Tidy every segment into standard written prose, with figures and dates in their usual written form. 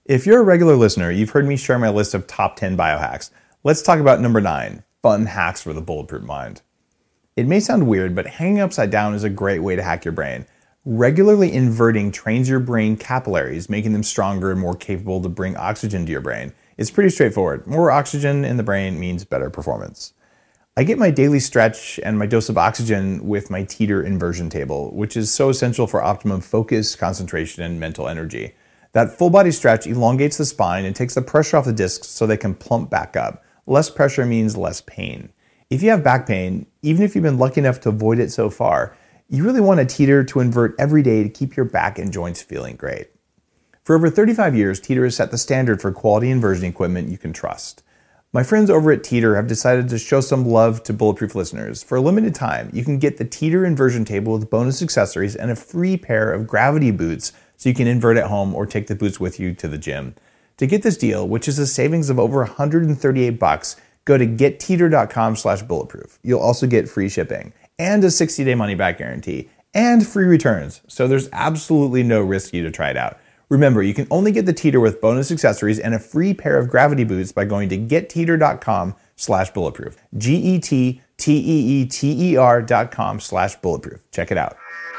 If you're a regular listener, you've heard me share my list of top 10 biohacks. Let's talk about number 9, fun hacks for the bulletproof mind. It may sound weird, but hanging upside down is a great way to hack your brain. Regularly inverting trains your brain capillaries, making them stronger and more capable to bring oxygen to your brain. It's pretty straightforward. More oxygen in the brain means better performance. I get my daily stretch and my dose of oxygen with my teeter inversion table, which is so essential for optimum focus, concentration, and mental energy. That full body stretch elongates the spine and takes the pressure off the discs so they can plump back up. Less pressure means less pain. If you have back pain, even if you've been lucky enough to avoid it so far, you really want a teeter to invert every day to keep your back and joints feeling great. For over 35 years, Teeter has set the standard for quality inversion equipment you can trust. My friends over at Teeter have decided to show some love to Bulletproof listeners. For a limited time, you can get the Teeter inversion table with bonus accessories and a free pair of gravity boots so you can invert at home or take the boots with you to the gym. To get this deal, which is a savings of over $138, go to getteeter.com/bulletproof. You'll also get free shipping and a 60-day money-back guarantee and free returns, so there's absolutely no risk to try it out. Remember, you can only get the Teeter with bonus accessories and a free pair of gravity boots by going to getteeter.com/bulletproof. getteeter.com/bulletproof. Check it out.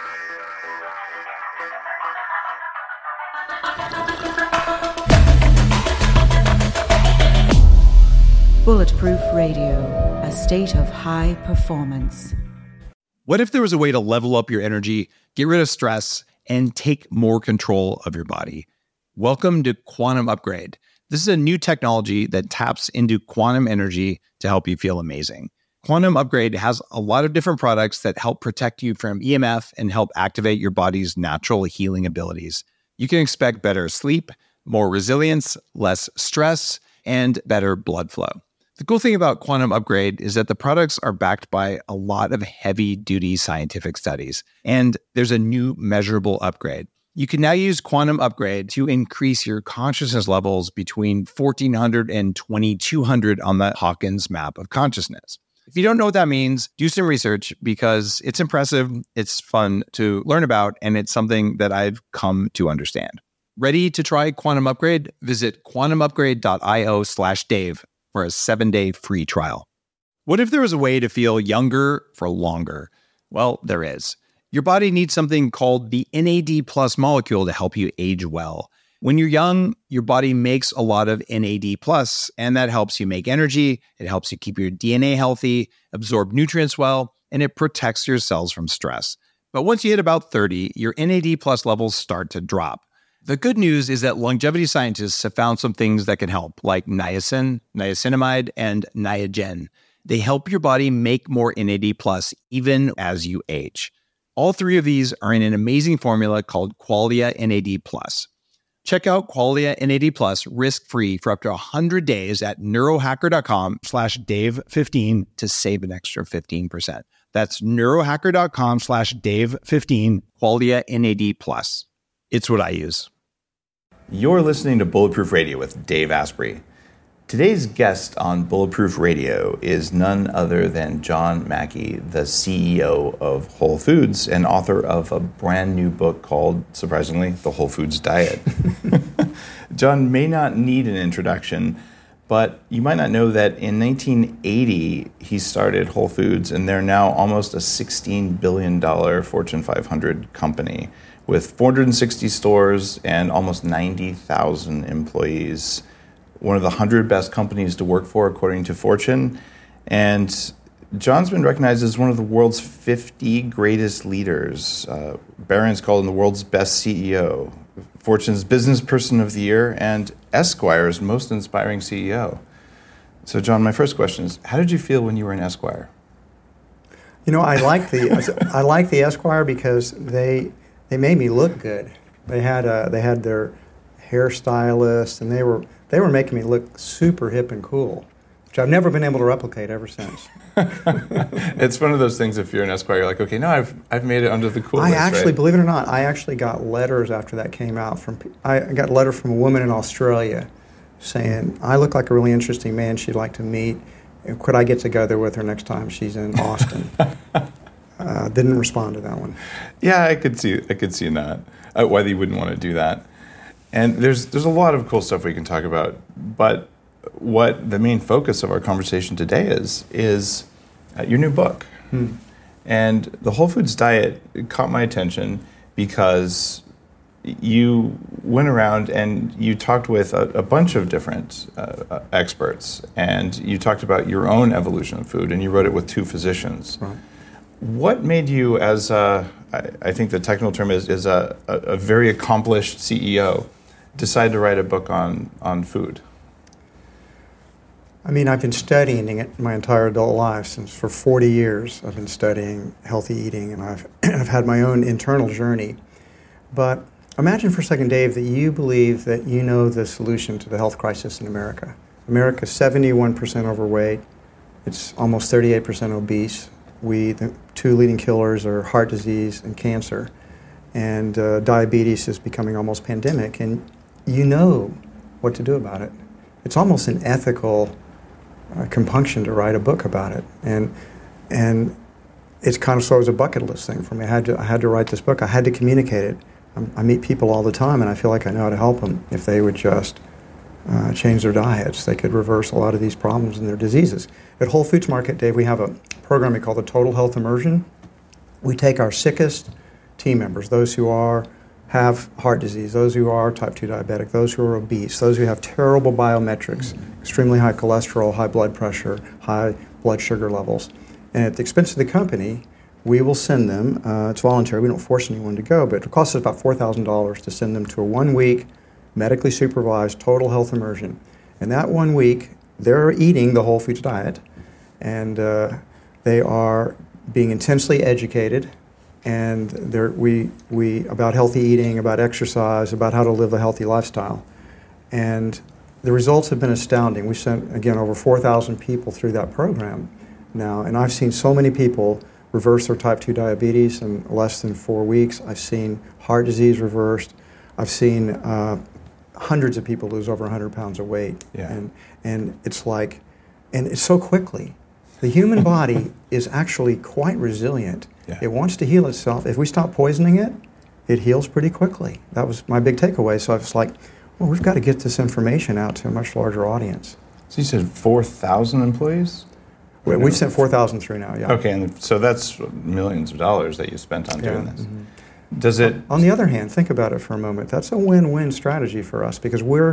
Bulletproof Radio, a state of high performance. What if there was a way to level up your energy, get rid of stress, and take more control of your body? Welcome to Quantum Upgrade. This is a new technology that taps into quantum energy to help you feel amazing. Quantum Upgrade has a lot of different products that help protect you from EMF and help activate your body's natural healing abilities. You can expect better sleep, more resilience, less stress, and better blood flow. The cool thing about Quantum Upgrade is that the products are backed by a lot of heavy-duty scientific studies, and there's a new measurable upgrade. You can now use Quantum Upgrade to increase your consciousness levels between 1400 and 2200 on the Hawkins map of consciousness. If you don't know what that means, do some research because it's impressive, it's fun to learn about, and it's something that I've come to understand. Ready to try Quantum Upgrade? Visit quantumupgrade.io/Dave for a 7-day free trial. What if there was a way to feel younger for longer? Well, there is. Your body needs something called the NAD+ molecule to help you age well. When you're young, your body makes a lot of NAD+, and that helps you make energy, it helps you keep your DNA healthy, absorb nutrients well, and it protects your cells from stress. But once you hit about 30, your NAD+ levels start to drop. The good news is that longevity scientists have found some things that can help, like niacin, niacinamide, and Niagen. They help your body make more NAD+, even as you age. All three of these are in an amazing formula called Qualia NAD+. Check out Qualia NAD+ risk-free for up to 100 days at neurohacker.com/Dave15 to save an extra 15%. That's neurohacker.com/Dave15, Qualia NAD+. It's what I use. You're listening to Bulletproof Radio with Dave Asprey. Today's guest on Bulletproof Radio is none other than John Mackey, the CEO of Whole Foods and author of a brand new book called, surprisingly, The Whole Foods Diet. John may not need an introduction, but you might not know that in 1980, he started Whole Foods, and they're now almost a $16 billion Fortune 500 company with 460 stores and almost 90,000 employees. One of the 100 best companies to work for, according to Fortune. And John's been recognized as one of the world's 50 greatest leaders. Barron's called him the world's best CEO, Fortune's Business Person of the Year, and Esquire's most inspiring CEO. So, John, my first question is, how did you feel when you were in Esquire? You know, I like the Esquire because they made me look good. They had their hairstylist, and they were making me look super hip and cool, which I've never been able to replicate ever since. It's one of those things, if you're an Esquire, you're like, okay, now I've made it under the cool list, right? Believe it or not, I actually got letters after that came out. I got a letter from a woman in Australia saying, I look like a really interesting man she'd like to meet. Could I get together with her next time she's in Austin? Didn't respond to that one. Yeah, I could see not why you wouldn't want to do that. And there's a lot of cool stuff we can talk about, but what the main focus of our conversation today is your new book. And the Whole Foods Diet caught my attention because you went around and you talked with a bunch of different experts, and you talked about your own evolution of food, and you wrote it with 2 physicians. Right. What made you, as I think the technical term is a very accomplished CEO, decide to write a book on food? I mean, I've been studying it my entire adult life. For 40 years, I've been studying healthy eating, and I've had my own internal journey. But imagine for a second, Dave, that you believe that you know the solution to the health crisis in America. America's 71% overweight. It's almost 38% obese. The 2 leading killers are heart disease and cancer. And diabetes is becoming almost pandemic. And you know what to do about it. It's almost an ethical compunction to write a book about it. And it's kind of sort of a bucket list thing for me. I had to write this book. I had to communicate it. I meet people all the time, and I feel like I know how to help them. If they would just change their diets, they could reverse a lot of these problems and their diseases. At Whole Foods Market, Dave, we have a program we call the Total Health Immersion. We take our sickest team members, those who have heart disease, those who are type 2 diabetic, those who are obese, those who have terrible biometrics, extremely high cholesterol, high blood pressure, high blood sugar levels. And at the expense of the company, we will send them, it's voluntary, we don't force anyone to go, but it costs us about $4,000 to send them to a 1-week medically supervised total health immersion. And that 1 week, they're eating the Whole Foods diet, and they are being intensely educated, and we about healthy eating, about exercise, about how to live a healthy lifestyle. And the results have been astounding. We sent, again, over 4,000 people through that program now, and I've seen so many people reverse their type 2 diabetes in less than 4 weeks. I've seen heart disease reversed. I've seen hundreds of people lose over 100 pounds of weight. Yeah. And it's like, and it's so quickly. The human body is actually quite resilient. Yeah. It wants to heal itself. If we stop poisoning it, it heals pretty quickly. That was my big takeaway. So I was like, well, we've got to get this information out to a much larger audience. So you said 4,000 employees? We've sent 4,000 through now, yeah. Okay, and so that's millions of dollars that you spent on doing this. Mm-hmm. Does it? On the other hand, think about it for a moment. That's a win-win strategy for us because we're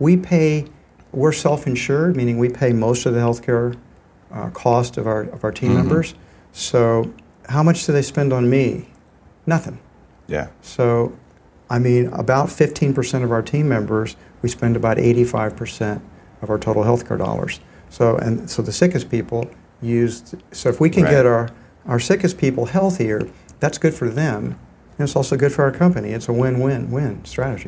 self-insured, meaning we pay most of the healthcare cost of our team members. So how much do they spend on me? Nothing. Yeah. So, I mean, about 15% of our team members, we spend about 85% of our total healthcare dollars. So the sickest people so if we can get our sickest people healthier, that's good for them, and it's also good for our company. It's a win-win-win strategy.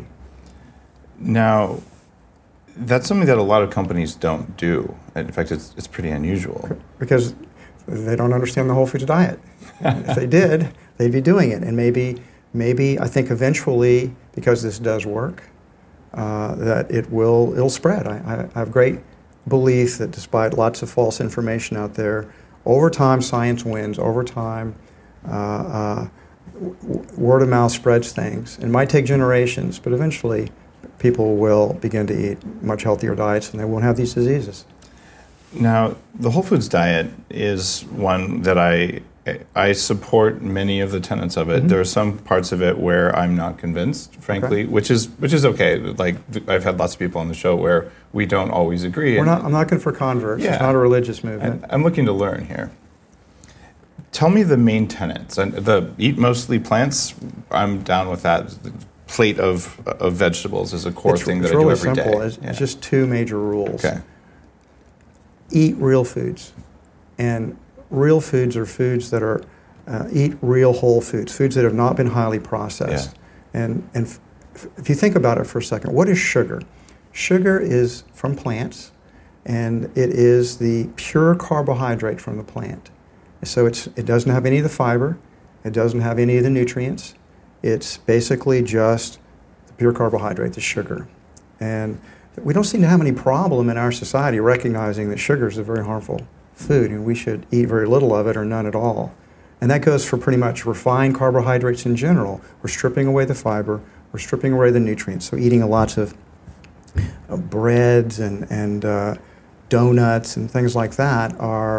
Now, that's something that a lot of companies don't do. In fact, it's pretty unusual. Because they don't understand the Whole Foods diet. If they did, they'd be doing it. And maybe I think eventually, because this does work, that it'll spread. I have great belief that despite lots of false information out there, over time science wins. Over time, word of mouth spreads things. It might take generations, but eventually people will begin to eat much healthier diets and they won't have these diseases. Now, the Whole Foods diet is one that I support many of the tenets of it. Mm-hmm. There are some parts of it where I'm not convinced, frankly, which is okay. Like, I've had lots of people on the show where we don't always agree. I'm not looking for converts. Yeah. It's not a religious movement. I'm looking to learn here. Tell me the main tenets. And the eat mostly plants, I'm down with that. The plate of vegetables is a core thing that I do every day. It's really simple. It's just 2 major rules. Okay. Eat real foods. And real foods are foods that are, eat real whole foods that have not been highly processed. Yeah. And if you think about it for a second, what is sugar? Sugar is from plants, and it is the pure carbohydrate from the plant. So it doesn't have any of the fiber, it doesn't have any of the nutrients. It's basically just the pure carbohydrate, the sugar. And we don't seem to have any problem in our society recognizing that sugar is a very harmful food, and we should eat very little of it or none at all. And that goes for pretty much refined carbohydrates in general. We're stripping away the fiber, we're we're stripping away the nutrients. So eating lots of breads and donuts and things like that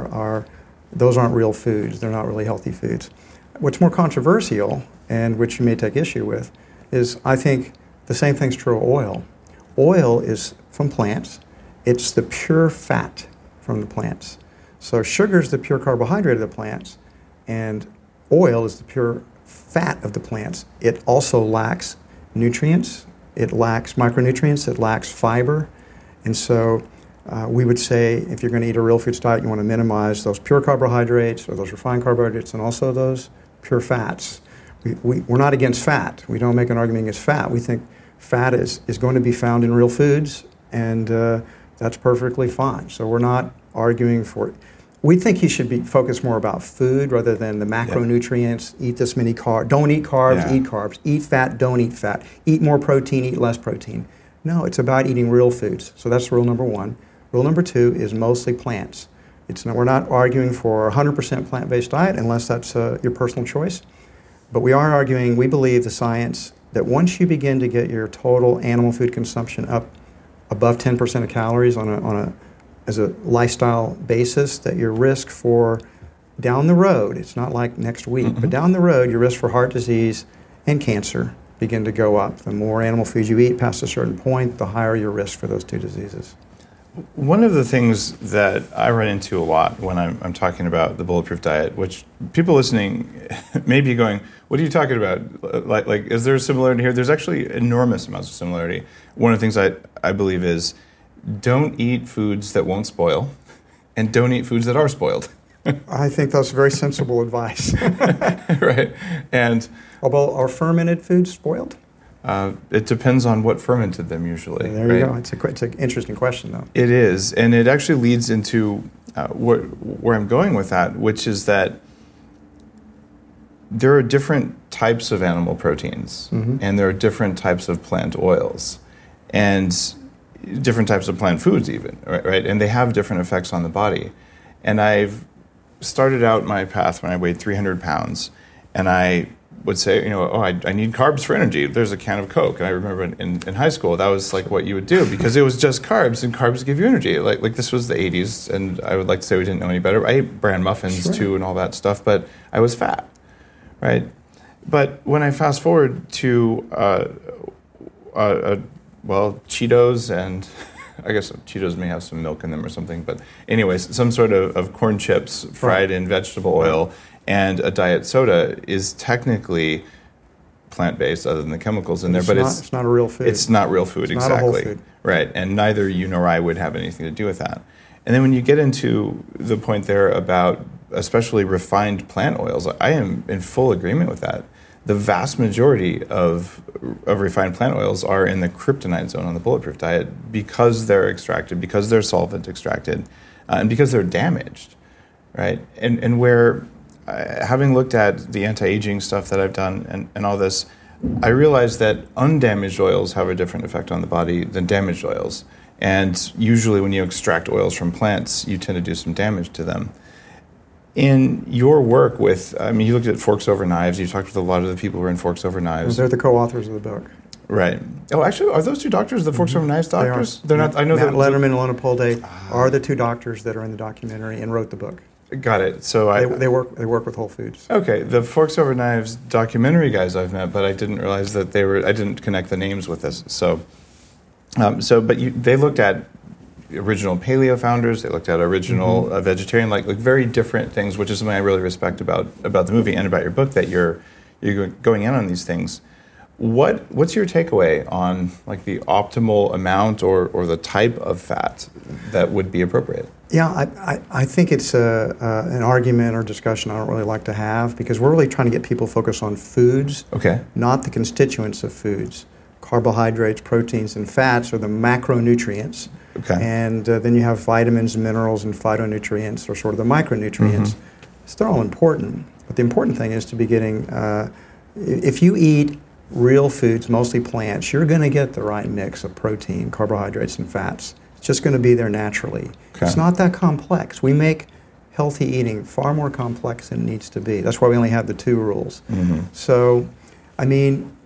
those aren't real foods. They're not really healthy foods. What's more controversial, and which you may take issue with, is I think the same thing's true of oil. Oil is from plants. It's the pure fat from the plants. So sugar is the pure carbohydrate of the plants, and oil is the pure fat of the plants. It also lacks nutrients. It lacks micronutrients. It lacks fiber. And so we would say if you're going to eat a real foods diet, you want to minimize those pure carbohydrates or those refined carbohydrates and also those pure fats. We're not against fat. We don't make an argument against fat. We think fat is going to be found in real foods, and that's perfectly fine. So we're not arguing for it. We think you should be focused more about food rather than the macronutrients. Eat this many carbs. Don't eat carbs, eat carbs. Eat fat, don't eat fat. Eat more protein, eat less protein. No, it's about eating real foods. So that's rule number one. Rule number two is mostly plants. We're not arguing for a 100% plant-based diet unless that's your personal choice. But we are arguing, we believe the science, that once you begin to get your total animal food consumption up above 10% of calories as a lifestyle basis, that your risk for down the road, it's not like next week, but down the road, your risk for heart disease and cancer begin to go up. The more animal food you eat past a certain point, the higher your risk for those two diseases. One of the things that I run into a lot when I'm talking about the Bulletproof diet, which people listening may be going, what are you talking about? Like, is there a similarity here? There's actually enormous amounts of similarity. One of the things I believe is don't eat foods that won't spoil, and don't eat foods that are spoiled. I think that's very sensible advice. Right. And although are fermented foods spoiled? It depends on what fermented them usually. There you go. It's an interesting question, though. It is, and it actually leads into where I'm going with that, which is that there are different types of animal proteins, and there are different types of plant oils, and different types of plant foods even, right? And they have different effects on the body. And I've started out my path when I weighed 300 pounds, and I would say, I need carbs for energy. There's a can of Coke. And I remember in high school, that was like what you would do because it was just carbs, and carbs give you energy. Like this was the 80s, and I would like to say we didn't know any better. I ate bran muffins too and all that stuff, but I was fat, right? But when I fast forward to, Cheetos, and I guess Cheetos may have some milk in them or something, but anyways, some sort of corn chips fried in vegetable oil, and a diet soda is technically plant-based other than the chemicals in there, but it's not a real food. It's not real food, it's exactly. Not a whole food. Right, and neither you nor I would have anything to do with that. And then when you get into the point there about especially refined plant oils, I am in full agreement with that. The vast majority of refined plant oils are in the kryptonite zone on the Bulletproof diet because they're extracted, because they're solvent extracted, and because they're damaged, right? And where, having looked at the anti-aging stuff that I've done and all this, I realized that undamaged oils have a different effect on the body than damaged oils. And usually when you extract oils from plants, you tend to do some damage to them. In your work with, you looked at Forks Over Knives, you talked with a lot of the people who are in Forks Over Knives. They're the co-authors of the book. Right. Oh, actually, are those two doctors, the Forks Over Knives doctors? They're not. I know Matt Letterman and Lona Polday are the two doctors that are in the documentary and wrote the book. Got it. So they work with Whole Foods. Okay, the Forks Over Knives documentary guys I've met, but I didn't realize that I didn't connect the names with this. So, they looked at original paleo founders. They looked at original vegetarian, like very different things, which is something I really respect about the movie and about your book, that you're going in on these things. What's your takeaway on like the optimal amount or the type of fat that would be appropriate? Yeah, I think it's an argument or discussion I don't really like to have, because we're really trying to get people focused on foods, not the constituents of foods. Carbohydrates, proteins, and fats are the macronutrients. And then you have vitamins, minerals, and phytonutrients, or sort of the micronutrients. So they're all important. But the important thing is to be getting, if you eat real foods, mostly plants, you're going to get the right mix of protein, carbohydrates, and fats. It's just going to be there naturally. It's not that complex. We make healthy eating far more complex than it needs to be. That's why we only have the 2 rules. So,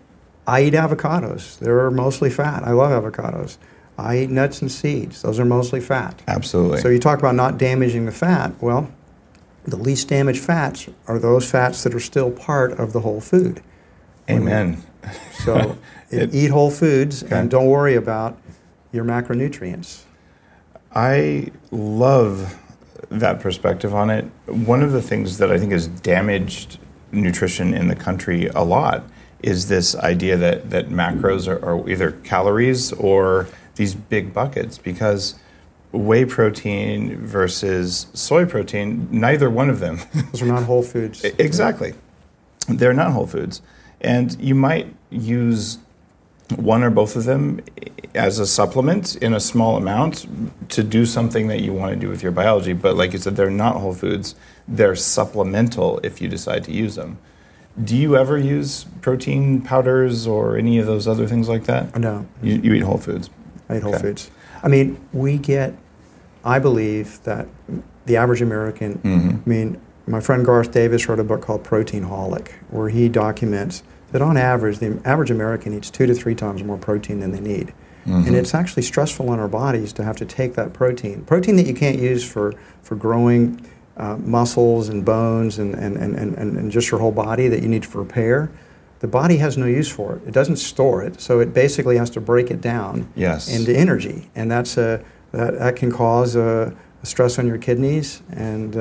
I eat avocados. They're mostly fat. I love avocados. I eat nuts and seeds. Those are mostly fat. Absolutely. So you talk about not damaging the fat. Well, the least damaged fats are those fats that are still part of the whole food. Amen. So eat whole foods and don't worry about your macronutrients. I love that perspective on it. One of the things that I think has damaged nutrition in the country a lot is this idea that macros are either calories or these big buckets, because whey protein versus soy protein, neither one of them. Those are not whole foods. Exactly. They're not whole foods. And you might use one or both of them as a supplement in a small amount to do something that you want to do with your biology. But like you said, they're not whole foods. They're supplemental if you decide to use them. Do you ever use protein powders or any of those other things like that? No. You eat whole foods? I eat whole foods. I mean, I believe that the average American, I mean, my friend Garth Davis wrote a book called Proteinholic, where he documents that on average, the average American eats 2 to 3 times more protein than they need. And it's actually stressful on our bodies to have to take that protein that you can't use for growing muscles and bones and just your whole body that you need for repair. The body has no use for it. It doesn't store it, so it basically has to break it down into energy, and that can cause a stress on your kidneys. And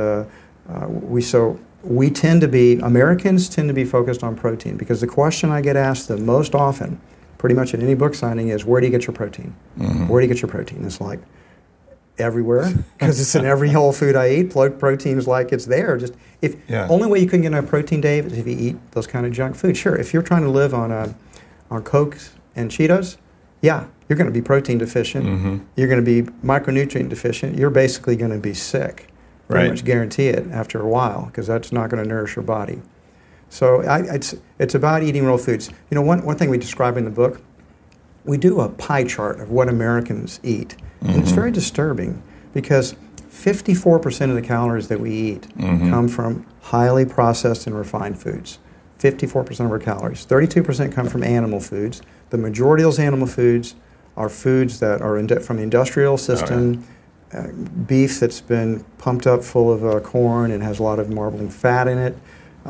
Americans tend to be focused on protein, because the question I get asked the most often, pretty much at any book signing, is, where do you get your protein? Where do you get your protein? It's like, everywhere, because it's in every whole food I eat. Protein is like it's there. Only way you can get enough protein, Dave, is if you eat those kind of junk food. Sure, if you're trying to live on Coke and Cheetos, you're going to be protein deficient. You're going to be micronutrient deficient. You're basically going to be sick. Pretty much guarantee it after a while, because that's not going to nourish your body. So it's about eating real foods. You know, one thing we describe in the book, we do a pie chart of what Americans eat. And it's very disturbing, because 54% of the calories that we eat come from highly processed and refined foods. 54% of our calories. 32% come from animal foods. The majority of those animal foods are foods that are from the industrial system. Beef that's been pumped up full of corn and has a lot of marbling fat in it.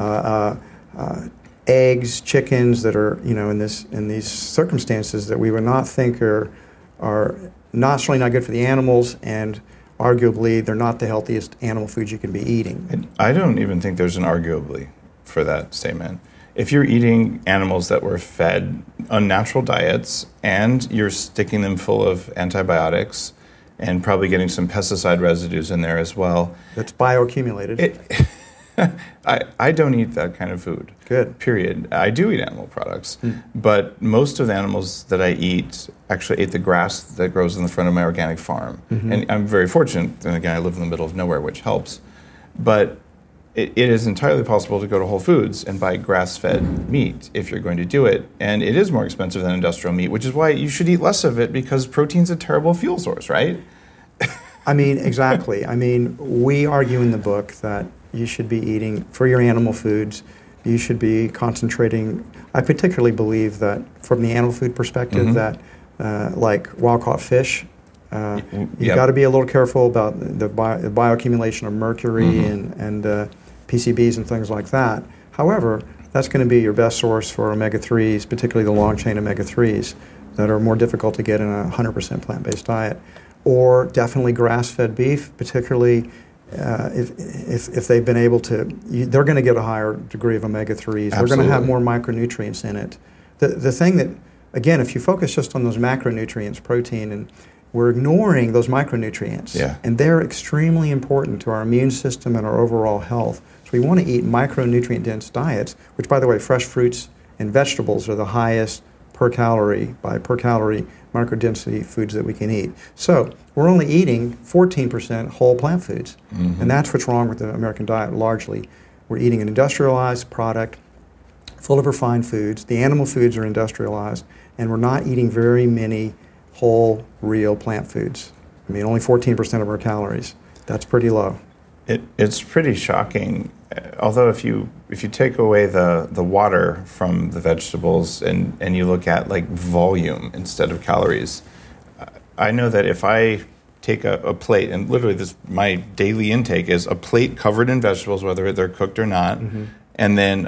Eggs, chickens that are, in these circumstances that we would not think are certainly not good for the animals, and arguably they're not the healthiest animal foods you can be eating. And I don't even think there's an arguably for that statement. If you're eating animals that were fed unnatural diets and you're sticking them full of antibiotics and probably getting some pesticide residues in there as well. That's bioaccumulated. I don't eat that kind of food. Good. Period. I do eat animal products, but most of the animals that I eat actually ate the grass that grows in the front of my organic farm. And I'm very fortunate, and again, I live in the middle of nowhere, which helps. But it is entirely possible to go to Whole Foods and buy grass-fed meat if you're going to do it. And it is more expensive than industrial meat, which is why you should eat less of it, because protein's a terrible fuel source, right? I mean, exactly. I mean, we argue in the book that you should be eating, for your animal foods, you should be concentrating. I particularly believe that from the animal food perspective, that like wild-caught fish, you've got to be a little careful about the bioaccumulation of mercury and PCBs and things like that. However, that's going to be your best source for omega-3s, particularly the long-chain omega-3s that are more difficult to get in a 100% plant-based diet. Or definitely grass-fed beef, particularly if they've been able to, they're going to get a higher degree of omega-3s. They're going to have more micronutrients in it. The thing that, again, if you focus just on those macronutrients, protein, and we're ignoring those micronutrients, and they're extremely important to our immune system and our overall health. So we want to eat micronutrient-dense diets, which, by the way, fresh fruits and vegetables are the highest per calorie microdensity foods that we can eat. So we're only eating 14% whole plant foods, and that's what's wrong with the American diet largely. We're eating an industrialized product full of refined foods. The animal foods are industrialized, and we're not eating very many whole, real plant foods. I mean, only 14% of our calories. That's pretty low. It's pretty shocking although if you take away the water from the vegetables and you look at like volume instead of calories, I know that if I take a plate, and literally my daily intake is a plate covered in vegetables, whether they're cooked or not, and then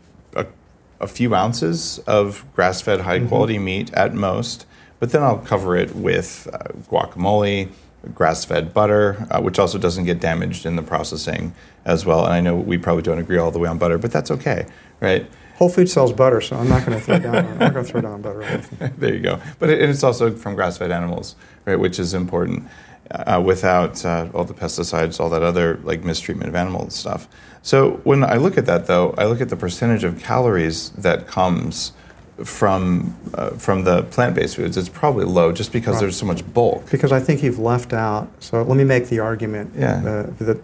a few ounces of grass-fed high-quality meat at most, but then I'll cover it with guacamole, grass-fed butter, which also doesn't get damaged in the processing as well. And I know we probably don't agree all the way on butter, but that's okay, right? Whole Foods sells butter, so I'm not going to throw down. I'm not going to throw down butter. There you go. But it's also from grass-fed animals, right? Which is important. Without all the pesticides, all that other like mistreatment of animal stuff. So when I look at that, though, I look at the percentage of calories that comes from the plant-based foods. It's probably low, just because there's so much bulk. Because I think you've left out. So let me make the argument that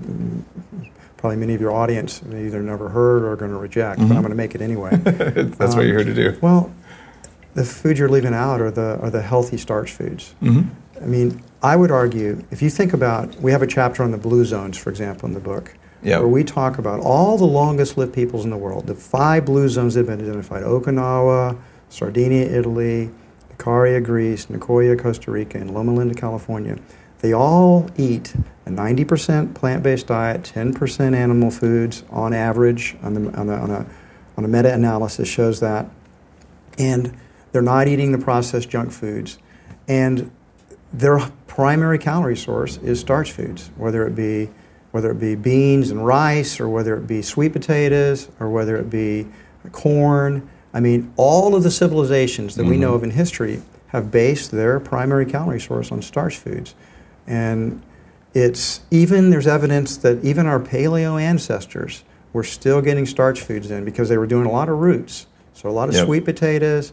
probably many of your audience have either never heard or are going to reject, but I'm going to make it anyway. That's what you're here to do. Well, the foods you're leaving out are the healthy starch foods. I mean, I would argue, if you think about, we have a chapter on the blue zones, for example, in the book, where we talk about all the longest lived peoples in the world, the 5 blue zones that have been identified: Okinawa, Sardinia, Italy, Icaria, Greece, Nicoya, Costa Rica, and Loma Linda, California. They all eat a 90% plant-based diet, 10% animal foods on average. On a meta-analysis shows that, and they're not eating the processed junk foods, and their primary calorie source is starch foods, whether it be beans and rice, or whether it be sweet potatoes, or whether it be corn. I mean, all of the civilizations that we know of in history have based their primary calorie source on starch foods. And there's evidence that even our paleo ancestors were still getting starch foods in because they were doing a lot of roots. So a lot of sweet potatoes,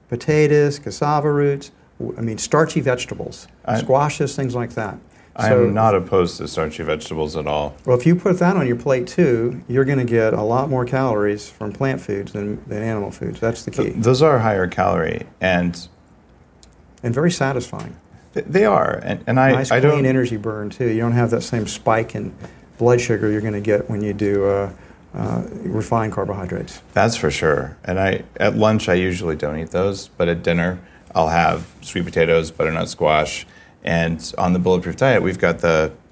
cassava roots, starchy vegetables, squashes, things like that. I'm not opposed to starchy vegetables at all. Well, if you put that on your plate too, you're going to get a lot more calories from plant foods than animal foods. That's the key. Those are higher calorie and very satisfying. They are, and nice, clean energy burn too. You don't have that same spike in blood sugar you're going to get when you do refined carbohydrates. That's for sure. And at lunch I usually don't eat those, but at dinner I'll have sweet potatoes, butternut squash, and on the Bulletproof diet we've got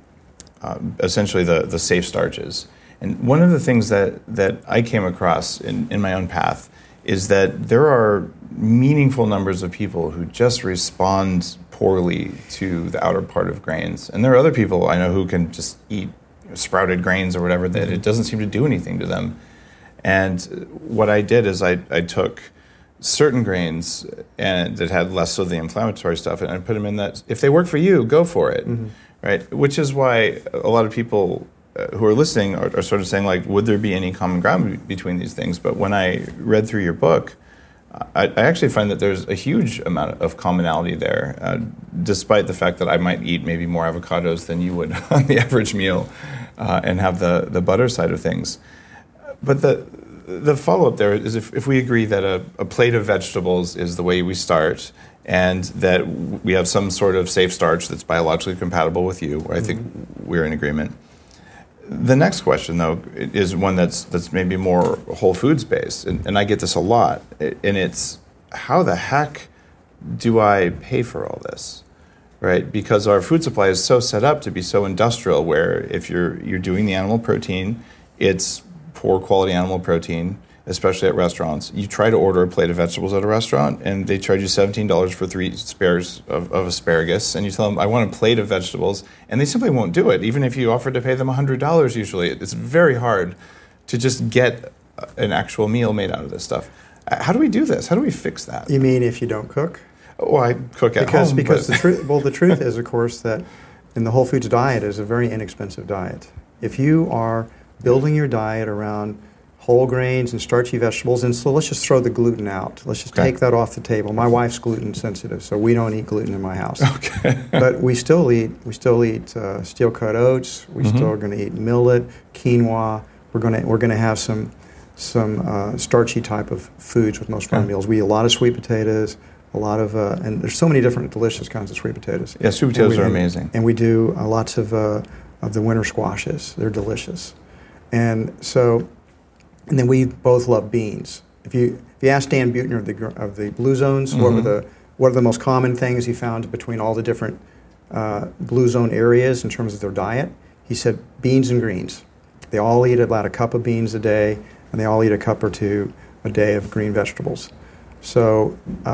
essentially the safe starches. And one of the things that I came across in my own path is that there are meaningful numbers of people who just respond poorly to the outer part of grains. And there are other people I know who can just eat sprouted grains or whatever, that it doesn't seem to do anything to them. And what I did is I took certain grains and that had less of the inflammatory stuff, and I put them in that. If they work for you, go for it, right? Which is why a lot of people who are listening are sort of saying, like, would there be any common ground between these things? But when I read through your book, I actually find that there's a huge amount of commonality there, despite the fact that I might eat maybe more avocados than you would on the average meal and have the butter side of things. But the follow-up there is if we agree that a plate of vegetables is the way we start, and that we have some sort of safe starch that's biologically compatible with you, I think we're in agreement. The next question, though, is one that's maybe more whole foods based, and I get this a lot, and it's, how the heck do I pay for all this, right? Because our food supply is so set up to be so industrial, where if you're doing the animal protein, it's poor quality animal protein, especially at restaurants. You try to order a plate of vegetables at a restaurant, and they charge you $17 for 3 spares of asparagus, and you tell them, I want a plate of vegetables, and they simply won't do it. Even if you offer to pay them $100 usually, it's very hard to just get an actual meal made out of this stuff. How do we do this? How do we fix that? You mean if you don't cook? Well, I cook at home. Because the truth is, of course, that in the Whole Foods diet is a very inexpensive diet. If you are building your diet around whole grains and starchy vegetables, and so let's just throw the gluten out. Let's just take that off the table. My wife's gluten sensitive, so we don't eat gluten in my house. Okay. But we still eat steel cut oats. We still are going to eat millet, quinoa. We're going to have some starchy type of foods with most of our meals. We eat a lot of sweet potatoes, a lot of and there's so many different delicious kinds of sweet potatoes. Yeah, sweet potatoes are amazing. And we do lots of the winter squashes. They're delicious. And then we both love beans. If you ask Dan Buettner of the Blue Zones, what are the most common things he found between all the different Blue Zone areas in terms of their diet, he said beans and greens. They all eat about a cup of beans a day, and they all eat a cup or two a day of green vegetables. So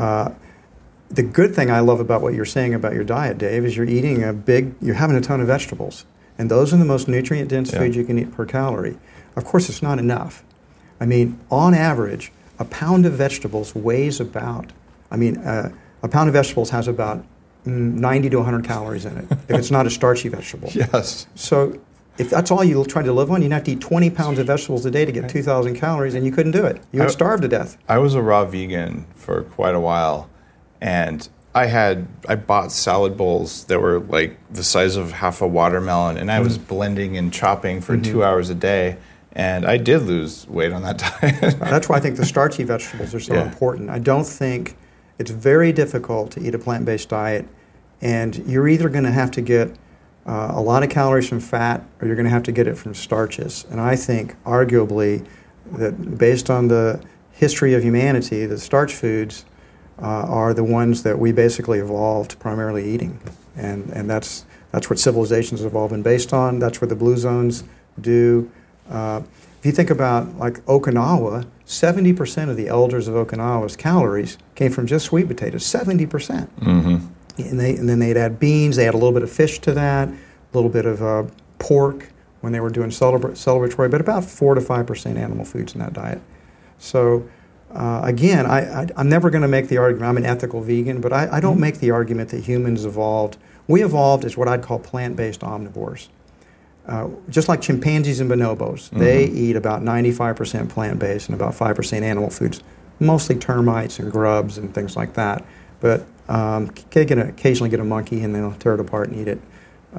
the good thing I love about what you're saying about your diet, Dave, is you're having a ton of vegetables. And those are the most nutrient-dense foods you can eat per calorie. Of course, it's not enough. I mean, on average, a pound of vegetables weighs about, a pound of vegetables has about 90 to 100 calories in it, if it's not a starchy vegetable. Yes. So if that's all you try to live on, you'd have to eat 20 pounds of vegetables a day to get 2,000 calories, and you couldn't do it. You would starve to death. I was a raw vegan for quite a while, and I bought salad bowls that were like the size of half a watermelon, and I was blending and chopping for 2 hours a day, and I did lose weight on that diet. That's why I think the starchy vegetables are so important. I don't think it's very difficult to eat a plant-based diet, and you're either going to have to get a lot of calories from fat, or you're going to have to get it from starches. And I think, arguably, that based on the history of humanity, the starch foods are the ones that we basically evolved primarily eating. And that's what civilizations have all been based on. That's what the Blue Zones do. If you think about, like, Okinawa, 70% of the elders of Okinawa's calories came from just sweet potatoes, 70%. Mm-hmm. And then they'd add beans, they add a little bit of fish to that, a little bit of pork when they were doing celebratory, but about 4 to 5% animal foods in that diet. So again, I'm never going to make the argument, I'm an ethical vegan, but I don't make the argument that humans evolved. We evolved as what I'd call plant-based omnivores. Just like chimpanzees and bonobos, they eat about 95% plant-based and about 5% animal foods, mostly termites and grubs and things like that. But they can occasionally get a monkey and they'll tear it apart and eat it.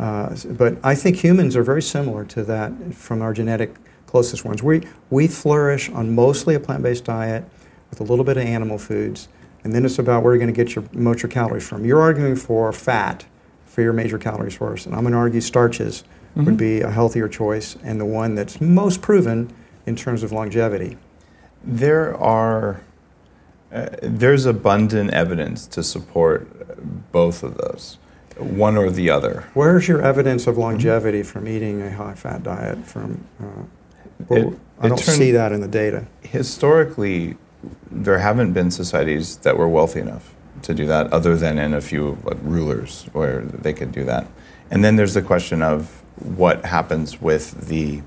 But I think humans are very similar to that from our genetic closest ones. We flourish on mostly a plant-based diet with a little bit of animal foods, and then it's about where you're going to get most of your calories from. You're arguing for fat for your major calorie source, and I'm going to argue starches would be a healthier choice and the one that's most proven in terms of longevity. There's abundant evidence to support both of those, one or the other. Where's your evidence of longevity from eating a high-fat diet? I don't see that in the data. Historically, there haven't been societies that were wealthy enough to do that, other than in a few rulers where they could do that. And then there's the question of what happens with the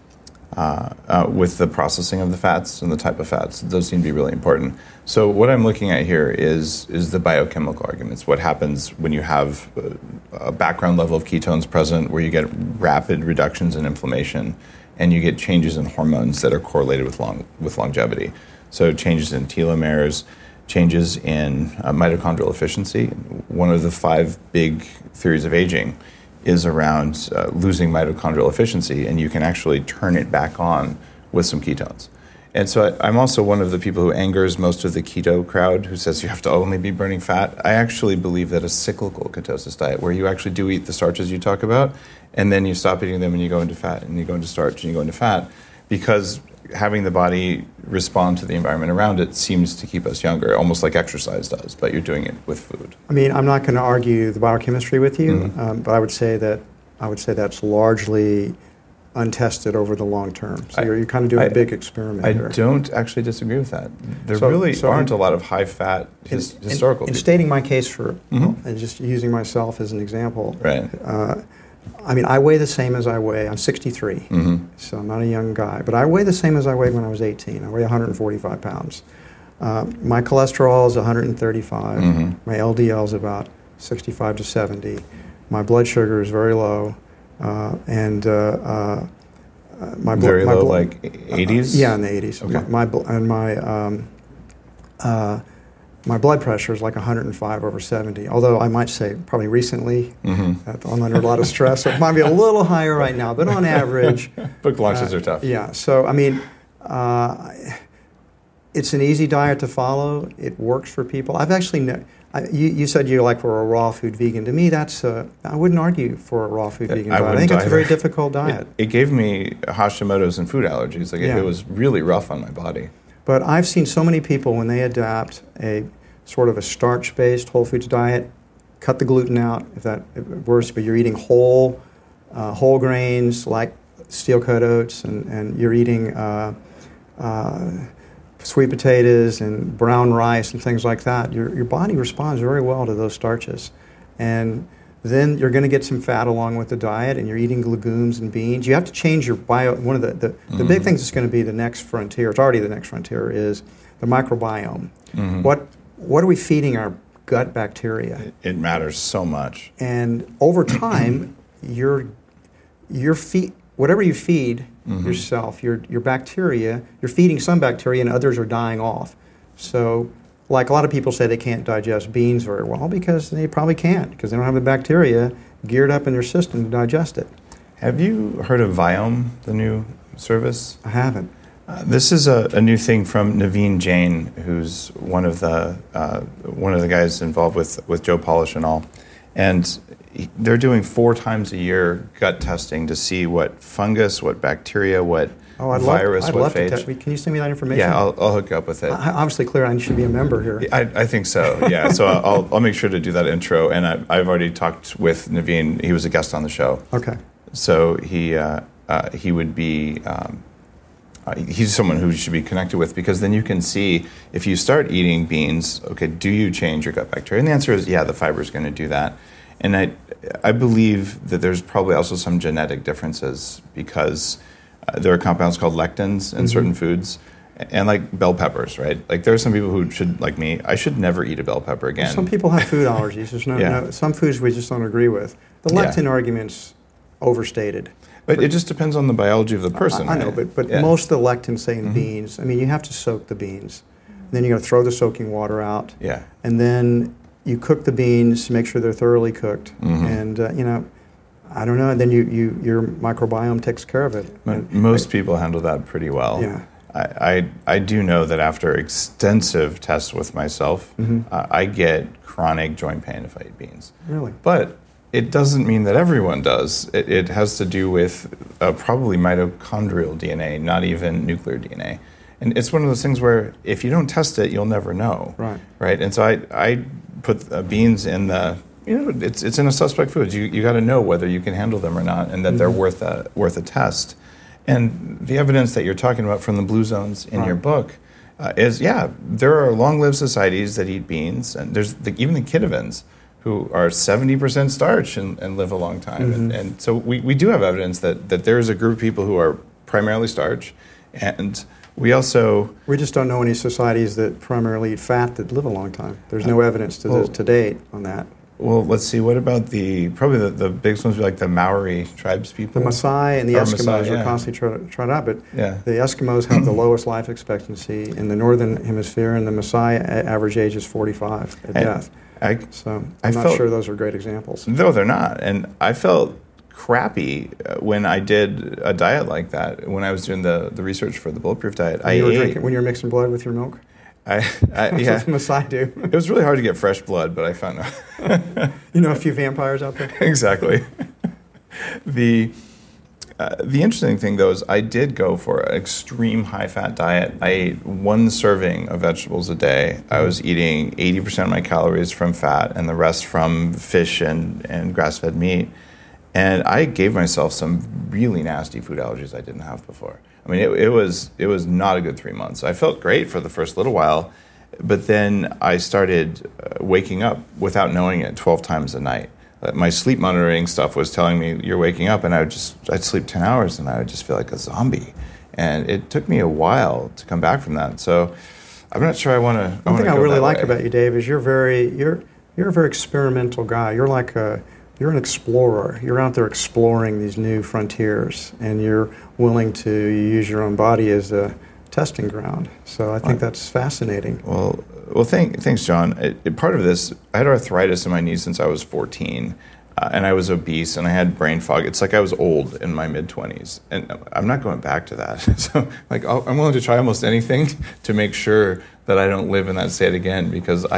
processing of the fats and the type of fats. Those seem to be really important. So what I'm looking at here is the biochemical arguments. What happens when you have a background level of ketones present, where you get rapid reductions in inflammation, and you get changes in hormones that are correlated with longevity. So changes in telomeres, changes in mitochondrial efficiency. One of the 5 big theories of aging is around losing mitochondrial efficiency, and you can actually turn it back on with some ketones. And so I'm also one of the people who angers most of the keto crowd, who says you have to only be burning fat. I actually believe that a cyclical ketosis diet, where you actually do eat the starches you talk about, and then you stop eating them and you go into fat, and you go into starch and you go into fat, because having the body respond to the environment around it seems to keep us younger, almost like exercise does, but you're doing it with food. I mean, I'm not going to argue the biochemistry with you, but I would say that's largely untested over the long term. So you're kind of doing a big experiment here. I don't actually disagree with that. There aren't a lot of high-fat historical people. In stating my case for, and just using myself as an example, right. I mean, I weigh the same as I weigh. I'm 63, so I'm not a young guy. But I weigh the same as I weighed when I was 18. I weigh 145 pounds. My cholesterol is 135. My LDL is about 65 to 70. My blood sugar is very low. And my very low, like 80s? Yeah, in the 80s. Okay. My blood pressure is like 105 over 70, although I might say probably recently that I'm under a lot of stress, so it might be a little higher right now, but on average. Book launches are tough. Yeah, so I mean, it's an easy diet to follow. It works for people. I've actually, You said you like for a raw food vegan. To me, that's I wouldn't argue for a raw food vegan diet. I think it's a very difficult diet. It gave me Hashimoto's and food allergies. It was really rough on my body. But I've seen so many people when they adapt a sort of a starch-based whole foods diet, cut the gluten out if that works, but you're eating whole grains like steel-cut oats, and you're eating sweet potatoes and brown rice and things like that. Your body responds very well to those starches. And then you're going to get some fat along with the diet, and you're eating legumes and beans. You have to change your bio. One of the big things that's going to be the next frontier, it's already the next frontier, is the microbiome. Mm-hmm. What are we feeding our gut bacteria? It matters so much. And over time, whatever you feed yourself, your bacteria, you're feeding some bacteria and others are dying off. So, like a lot of people say they can't digest beans very well because they probably can't, because they don't have the bacteria geared up in their system to digest it. Have you heard of Viome, the new service? I haven't. This is a new thing from Naveen Jain, who's one of the guys involved with Joe Polish and all. And they're doing 4 times a year gut testing to see what fungus, what bacteria, what virus, what phage. Can you send me that information? Yeah, I'll hook you up with it. Obviously clear I should be a member here. I think so, yeah. So I'll make sure to do that intro. And I've already talked with Naveen. He was a guest on the show. Okay. So he would be... he's someone who you should be connected with, because then you can see if you start eating beans, okay, do you change your gut bacteria? And the answer is, yeah, the fiber is going to do that. And I believe that there's probably also some genetic differences, because there are compounds called lectins in certain foods, and like bell peppers, right? Like there are some people who should, like me, I should never eat a bell pepper again. Well, some people have food allergies. There's some foods we just don't agree with. The lectin argument's overstated. But it just depends on the biology of the person. I know, but most of the lectins, say in beans, I mean, you have to soak the beans. Then you're going to throw the soaking water out. Yeah. And then you cook the beans to make sure they're thoroughly cooked. And, I don't know, and then your microbiome takes care of it. Most people handle that pretty well. Yeah. I do know that after extensive tests with myself, I get chronic joint pain if I eat beans. Really? But it doesn't mean that everyone does. It has to do with probably mitochondrial DNA, not even nuclear DNA. And it's one of those things where if you don't test it, you'll never know. Right? And so I put beans in the, it's in a suspect foods. You got to know whether you can handle them or not, and that they're worth a test. And the evidence that you're talking about from the blue zones in your book is, there are long-lived societies that eat beans, and there's even the Kitavans, who are 70% starch and live a long time. And so we do have evidence that there's a group of people who are primarily starch, and we just don't know any societies that primarily eat fat that live a long time. There's no evidence to date on that. Well, let's see. What about the biggest ones, like the Maori tribes people? The Maasai and the Eskimos are constantly trying out, but the Eskimos have the lowest life expectancy in the northern hemisphere, and the Maasai average age is 45 at death. So I'm not sure those are great examples. No, they're not. And I felt crappy when I did a diet like that, when I was doing the research for the Bulletproof diet. When you were mixing blood with your milk? That's what the Maasai do. It was really hard to get fresh blood, but I found out. A few vampires out there? Exactly. The interesting thing, though, is I did go for an extreme high-fat diet. I ate 1 serving of vegetables a day. I was eating 80% of my calories from fat and the rest from fish and grass-fed meat. And I gave myself some really nasty food allergies I didn't have before. I mean, it was not a good 3 months. I felt great for the first little while, but then I started waking up without knowing it 12 times a night. My sleep monitoring stuff was telling me you're waking up, and I'd sleep 10 hours and I would just feel like a zombie. And it took me a while to come back from that. So I'm not sure I want to. One thing I really like about you, Dave, is you're a very experimental guy. You're an explorer. You're out there exploring these new frontiers, and you're willing to use your own body as a testing ground. So I think that's fascinating. Well, thanks, John. Part of this, I had arthritis in my knees since I was 14, and I was obese, and I had brain fog. It's like I was old in my mid-20s, and I'm not going back to that. So, I'm willing to try almost anything to make sure that I don't live in that state again, because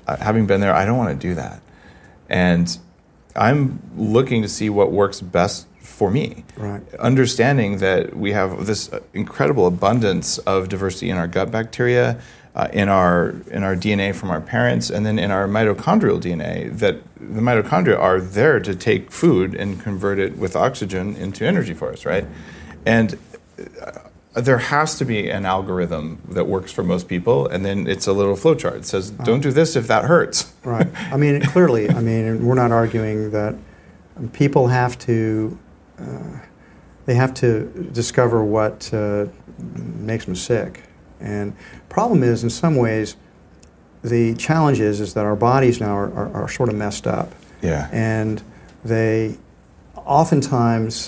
having been there, I don't want to do that. And I'm looking to see what works best for me. Right. Understanding that we have this incredible abundance of diversity in our gut bacteria, in our DNA from our parents, and then in our mitochondrial DNA, that the mitochondria are there to take food and convert it with oxygen into energy for us, right? And there has to be an algorithm that works for most people, and then it's a little flowchart. It says, don't do this if that hurts. Right. I mean, clearly, we're not arguing that people have to, they have to discover what makes them sick. And problem is, in some ways, the challenge is that our bodies now are sort of messed up. Yeah. And they oftentimes,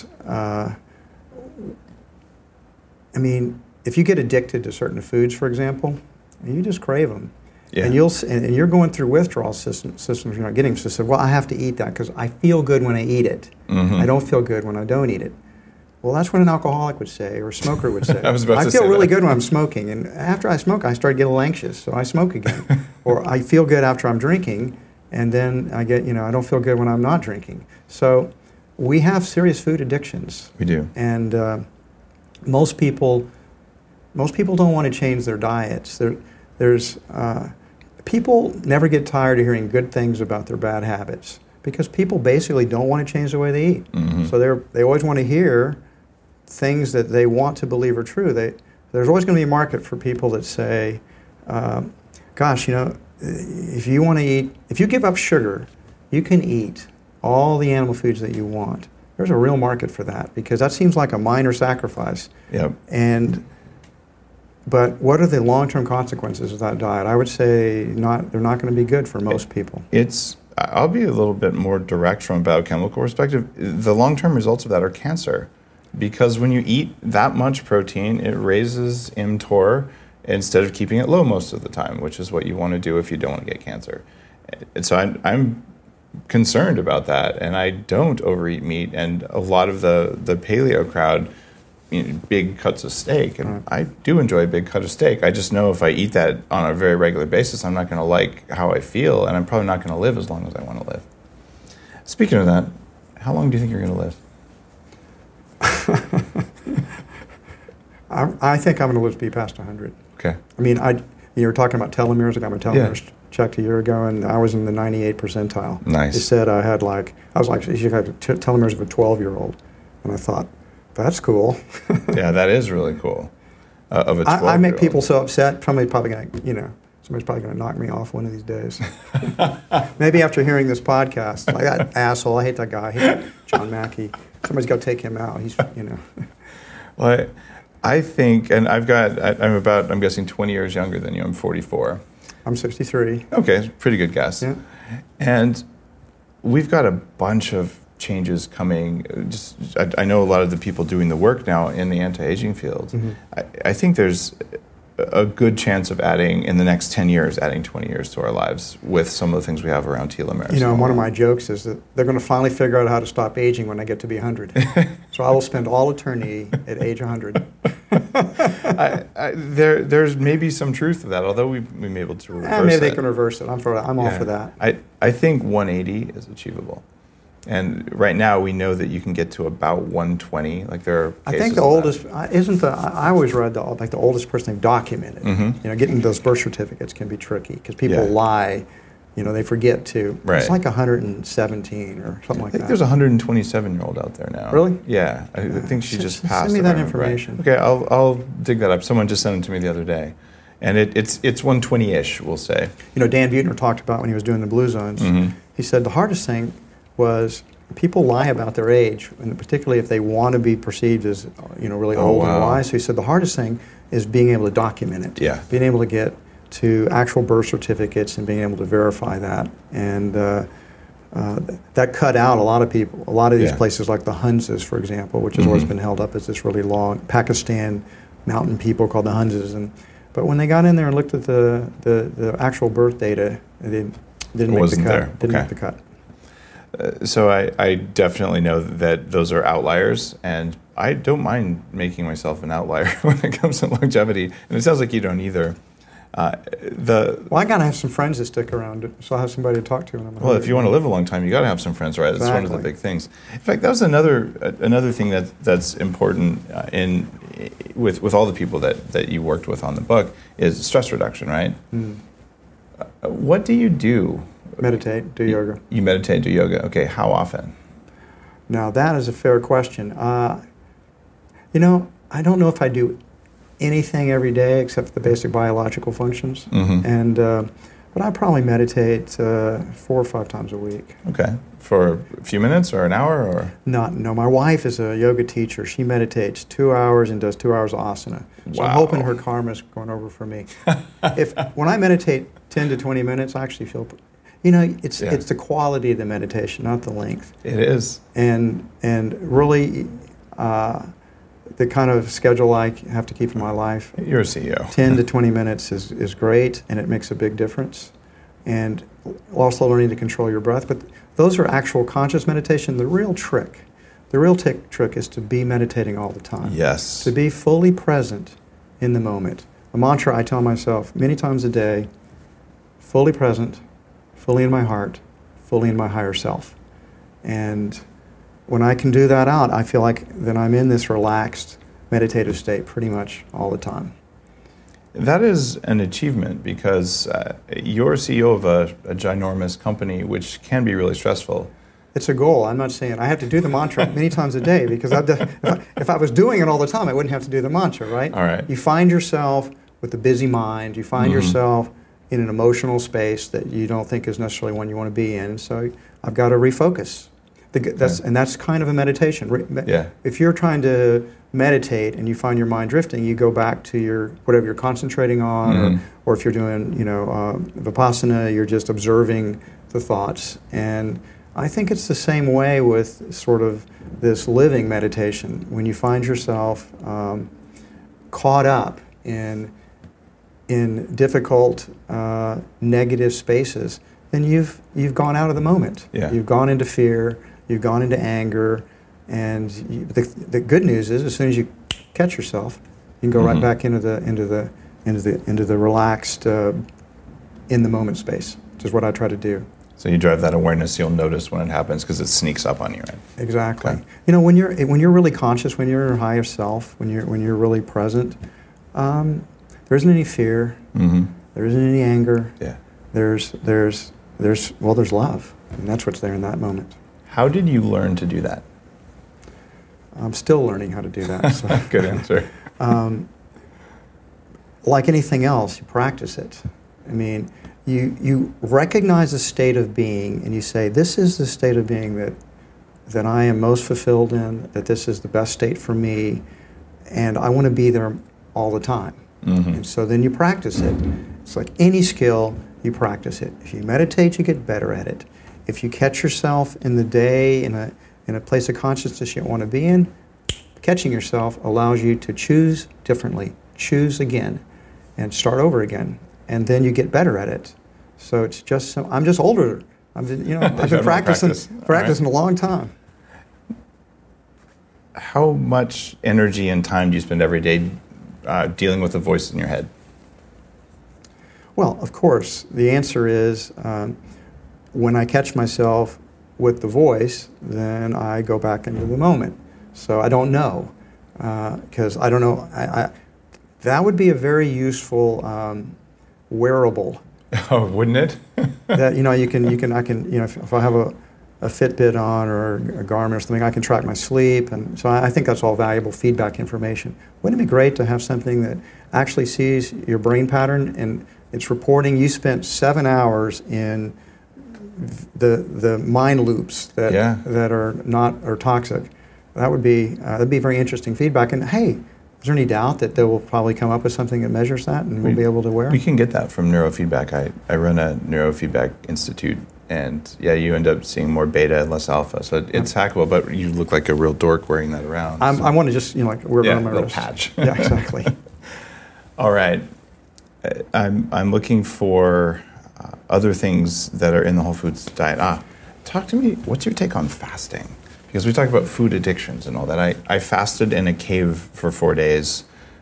if you get addicted to certain foods, for example, you just crave them. Yeah. And you're going through withdrawal systems, you're not getting to say, well, I have to eat that because I feel good when I eat it. Mm-hmm. I don't feel good when I don't eat it. Well, that's what an alcoholic would say, or a smoker would say. I feel really good when I'm smoking, and after I smoke, I start to get a little anxious, so I smoke again. Or I feel good after I'm drinking, and then I get, I don't feel good when I'm not drinking. So we have serious food addictions. We do. And most people don't want to change their diets. People never get tired of hearing good things about their bad habits because people basically don't want to change the way they eat. Mm-hmm. So they always want to hear things that they want to believe are true. There's always going to be a market for people that say, gosh, if you want to eat, if you give up sugar, you can eat all the animal foods that you want. There's a real market for that because that seems like a minor sacrifice. Yep. But what are the long-term consequences of that diet? I would say they're not going to be good for most people. I'll be a little bit more direct from a biochemical perspective. The long-term results of that are cancer. Because when you eat that much protein, it raises mTOR instead of keeping it low most of the time, which is what you want to do if you don't want to get cancer. And so I'm concerned about that, and I don't overeat meat. And a lot of the paleo crowd, big cuts of steak, and I do enjoy a big cut of steak. I just know if I eat that on a very regular basis, I'm not going to like how I feel, and I'm probably not going to live as long as I want to live. Speaking of that, how long do you think you're going to live? I think I'm going to live to be past 100. Okay. You were talking about telomeres. I got my telomeres checked a year ago, and I was in the 98 percentile. Nice. They said I had you got telomeres of a 12-year-old, and I thought, that's cool. Yeah, that is really cool. Of a 12-year-old. I make people so upset. Somebody's probably going to knock me off one of these days. Maybe after hearing this podcast, like that asshole. I hate that guy. I hate John Mackey. Somebody's got to take him out. He's. Well, I think, and I'm guessing 20 years younger than you. I'm 44. I'm 63. Okay, pretty good guess. Yeah. And we've got a bunch of changes coming. I know a lot of the people doing the work now in the anti-aging field. Mm-hmm. I think there's a good chance of in the next 10 years, adding 20 years to our lives with some of the things we have around telomeres. One of my jokes is that they're going to finally figure out how to stop aging when I get to be 100. So I will spend all eternity at age 100. There's maybe some truth to that, although we may be able to reverse it. Maybe they can reverse it. I'm all for that. I think 180 is achievable. And right now we know that you can get to about 120. Like there are cases I think the oldest I always read the oldest person they've documented. Mm-hmm. Getting those birth certificates can be tricky because people lie. They forget to. Right. It's like 117 or something like that. I think there's a 120-year-old out there now. Really? Yeah. I think she just passed. Send me that information. Right. Okay, I'll dig that up. Someone just sent it to me the other day. And it's 120-ish, we'll say. Dan Buettner talked about when he was doing the Blue Zones. Mm-hmm. He said the hardest thing was people lie about their age, and particularly if they want to be perceived as really old and wise. So he said the hardest thing is being able to document it. Yeah. Being able to get to actual birth certificates and being able to verify that. And that cut out a lot of people. A lot of these places like the Hunzas, for example, which has always been held up as this really long Pakistan mountain people called the Hunzas. But when they got in there and looked at the actual birth data, they didn't make the cut. Didn't make the cut. So I definitely know that those are outliers, and I don't mind making myself an outlier when it comes to longevity. And it sounds like you don't either. Well, I got to have some friends that stick around, so I'll have somebody to talk to. When I'm Well, if you want to live a long time, you got to have some friends, right? That's one of the big things. In fact, that was another thing that's important with all the people that you worked with on the book is stress reduction, right? Mm. What do you do? Meditate, do yoga. You meditate, do yoga. Okay, how often? Now, that is a fair question. You know, I don't know if I do anything every day except the basic biological functions. Mm-hmm. But I probably meditate 4 or 5 times a week. Okay. For a few minutes or an hour? Or No, my wife is a yoga teacher. She meditates 2 hours and does 2 hours of asana. So Wow. I'm hoping her karma's going over for me. When I meditate 10 to 20 minutes, I actually feel... You know, it's the quality of the meditation, not the length. It is. And really... the kind of schedule I have to keep in my life. You're a CEO. 10 to 20 minutes is great, and it makes a big difference. And also learning to control your breath. But those are actual conscious meditation. The real trick is to be meditating all the time. Yes. To be fully present in the moment. A mantra I tell myself many times a day, fully present, fully in my heart, fully in my higher self. And when I can do that out, I feel like then I'm in this relaxed, meditative state pretty much all the time. That is an achievement because you're CEO of a ginormous company, which can be really stressful. It's a goal. I'm not saying I have to do the mantra many times a day because if I was doing it all the time, I wouldn't have to do the mantra, right? All right. You find yourself with a busy mind. You find Mm-hmm. yourself in an emotional space that you don't think is necessarily one you want to be in. So I've got to refocus. And that's kind of a meditation. Yeah. If you're trying to meditate and you find your mind drifting, you go back to whatever you're concentrating on, Mm-hmm. or if you're doing, Vipassana, you're just observing the thoughts. And I think it's the same way with sort of this living meditation. When you find yourself caught up in difficult, negative spaces, then you've gone out of the moment. Yeah. You've gone into fear. You've gone into anger, and the good news is, as soon as you catch yourself, you can go right back into the relaxed, in the moment space, which is what I try to do. So you drive that awareness, you'll notice when it happens because it sneaks up on you, right? Exactly. Okay. You know, when you're really conscious, when you're your higher self, when you're really present, there isn't any fear. Mm-hmm. There isn't any anger. Yeah. There's love, and that's what's there in that moment. How did you learn to do that? I'm still learning how to do that. So. Good answer. Like anything else, you practice it. I mean, you recognize a state of being, and you say, this is the state of being that I am most fulfilled in, that this is the best state for me, and I want to be there all the time. Mm-hmm. And so then you practice it. It's like any skill, you practice it. If you meditate, you get better at it. If you catch yourself in the day in a place of consciousness you don't want to be in, catching yourself allows you to choose differently, choose again, and start over again. And then you get better at it. So it's just, I'm just older. I've been practicing a long time. How much energy and time do you spend every day dealing with the voices in your head? Well, of course, the answer is when I catch myself with the voice, then I go back into the moment. So I don't know, because I don't know. That would be a very useful wearable. Oh, wouldn't it? That I can if I have a Fitbit on or a Garmin or something, I can track my sleep, and so I think that's all valuable feedback information. Wouldn't it be great to have something that actually sees your brain pattern and it's reporting you spent 7 hours in the mind loops that are toxic? That would be that'd be very interesting feedback. And hey, is there any doubt that they will probably come up with something that measures that and we'll be able to wear? We can get that from neurofeedback. I run a neurofeedback institute, and you end up seeing more beta and less alpha. So it's hackable, but you look like a real dork wearing that around. I want to just wear it on my little wrist. patch. Yeah, exactly. All right, I'm looking for other things that are in the whole foods diet. Talk to me. What's your take on fasting? Because we talk about food addictions and all that. I fasted in a cave for 4 days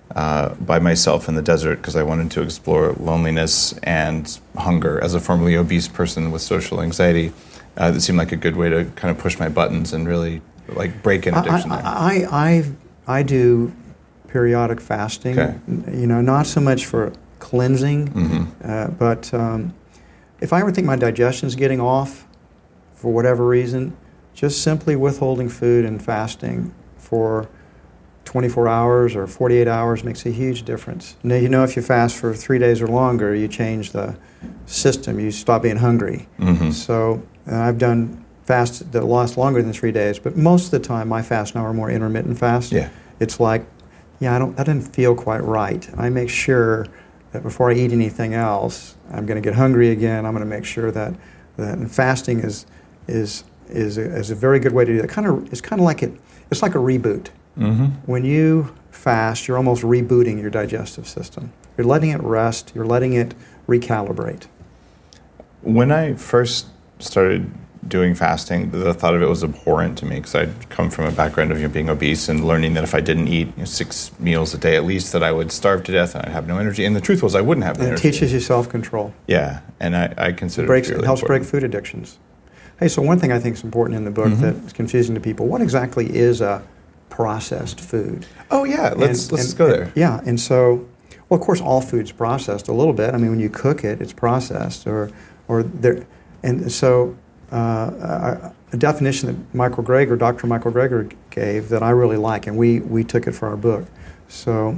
by myself in the desert because I wanted to explore loneliness and hunger as a formerly obese person with social anxiety. It seemed like a good way to kind of push my buttons and really like break an addiction. I do periodic fasting. Okay. Not so much for cleansing, but if I ever think my digestion's getting off for whatever reason, just simply withholding food and fasting for 24 hours or 48 hours makes a huge difference. Now, if you fast for 3 days or longer, you change the system. You stop being hungry. So I've done fasts that last longer than 3 days, but most of the time my fasts now are more intermittent fasts. Yeah. It's like, that didn't feel quite right. I make sure that before I eat anything else, I'm going to get hungry again. I'm going to make sure that and fasting is a very good way to do that. It's like a reboot. When you fast, you're almost rebooting your digestive system. You're letting it rest. You're letting it recalibrate. When I first started doing fasting, the thought of it was abhorrent to me because I'd come from a background of being obese and learning that if I didn't eat 6 meals a day at least, that I would starve to death and I'd have no energy. And the truth was I wouldn't have the energy. It teaches you self-control. Yeah, and I consider it helps important. break food addictions. Hey, so one thing I think is important in the book that's confusing to people, what exactly is a processed food? Oh yeah, let's go there. Yeah, and so, well, of course, all food's processed a little bit. I mean, when you cook it, it's processed, or there, and so a definition that Dr. Michael Greger gave that I really like, and we took it for our book. So,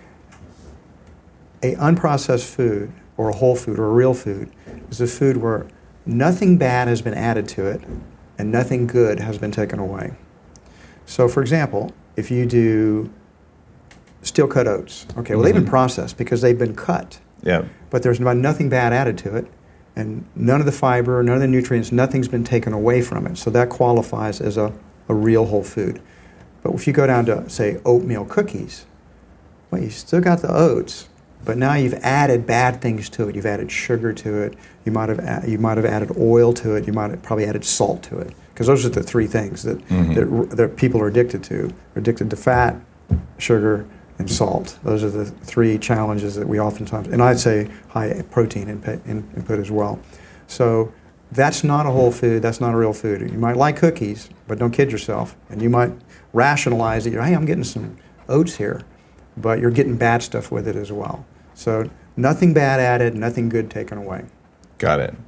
a unprocessed food, or a whole food, or a real food, is a food where nothing bad has been added to it, and nothing good has been taken away. So, for example, if you do steel-cut oats, okay, well, they've been processed because they've been cut. Yeah. But there's nothing bad added to it, and none of the fiber, none of the nutrients, nothing's been taken away from it. So that qualifies as a real whole food. But if you go down to, say, oatmeal cookies, well, you still got the oats, but now you've added bad things to it. You've added sugar to it. You might have added oil to it. You might have probably added salt to it. Because those are the three things that people are addicted to. They're addicted to fat, sugar, and salt. Those are the three challenges that we oftentimes, and I'd say high protein input as well. So that's not a whole food. That's not a real food. You might like cookies, but don't kid yourself. And you might rationalize it. Hey, I'm getting some oats here, but you're getting bad stuff with it as well. So nothing bad added, nothing good taken away. Got it.